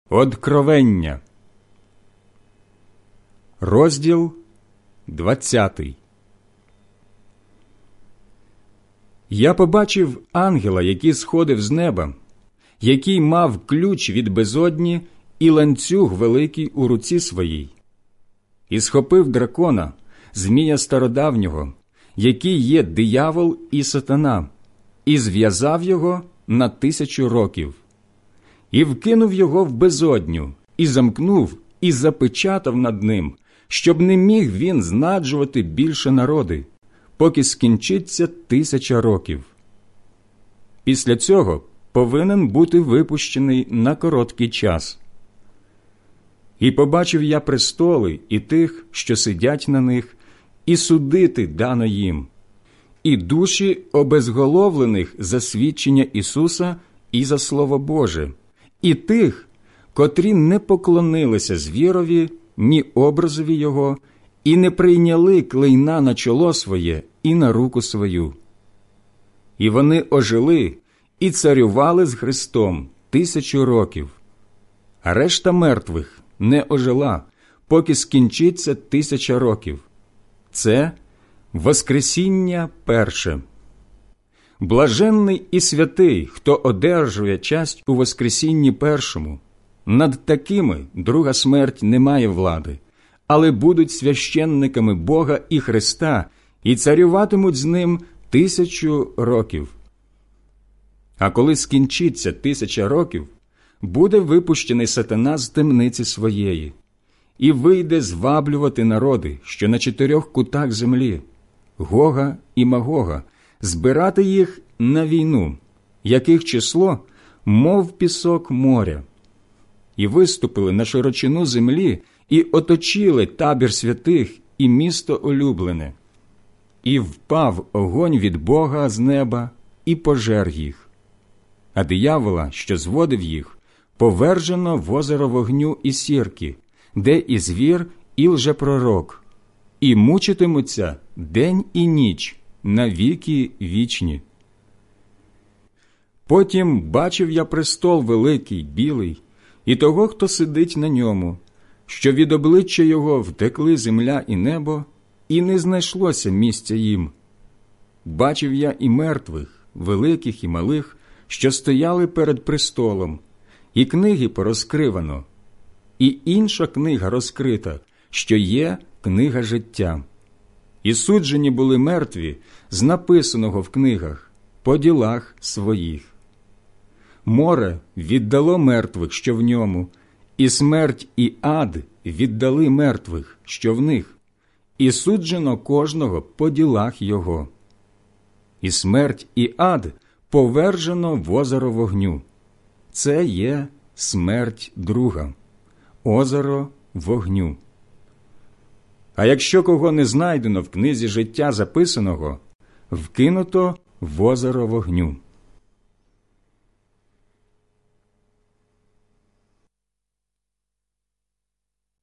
Откровення, розділ 20. Я побачив ангела, який сходив з неба, який мав ключ від безодні і ланцюг великий у руці своїй. І схопив дракона, змія стародавнього, який є диявол і сатана, і зв'язав його на 1000 років. І вкинув його в безодню, і замкнув, і запечатав над ним, щоб не міг він знаджувати більше народи, поки скінчиться 1000 років. Після цього повинен бути випущений на короткий час. І побачив я престоли і тих, що сидять на них, і судити дано їм, і душі обезголовлених за свідчення Ісуса і за Слово Боже, і тих, котрі не поклонилися звірові, ні образові його, і не прийняли клейна на чоло своє і на руку свою. І вони ожили і царювали з Христом 1000 років. А решта мертвих не ожила, поки скінчиться 1000 років. Це воскресіння перше. Блаженний і святий, хто одержує часть у воскресінні першому. Над такими друга смерть не має влади, але будуть священниками Бога і Христа і царюватимуть з ним 1000 років. А коли скінчиться 1000 років, буде випущений сатана з темниці своєї і вийде зваблювати народи, що на 4 кутах землі, Гога і Магога, збирати їх на війну, яких число, мов пісок моря. І виступили на широчину землі, і оточили табір святих і місто улюблене. І впав огонь від Бога з неба, і пожер їх. А диявола, що зводив їх, повержено в озеро вогню і сірки, де і звір, і лжепророк, і мучитимуться день і ніч на віки вічні. Потім бачив я престол великий, білий, і того, хто сидить на ньому, що від обличчя його втекли земля і небо, і не знайшлося місця їм. Бачив я і мертвих, великих і малих, що стояли перед престолом, і книги порозкривано, і інша книга розкрита, що є книга життя. І суджені були мертві з написаного в книгах по ділах своїх. Море віддало мертвих, що в ньому, і смерть і ад віддали мертвих, що в них, і суджено кожного по ділах його. І смерть і ад повержено в озеро вогню. Це є смерть друга, озеро вогню. А якщо кого не знайдено в книзі життя записаного, вкинуто в озеро вогню.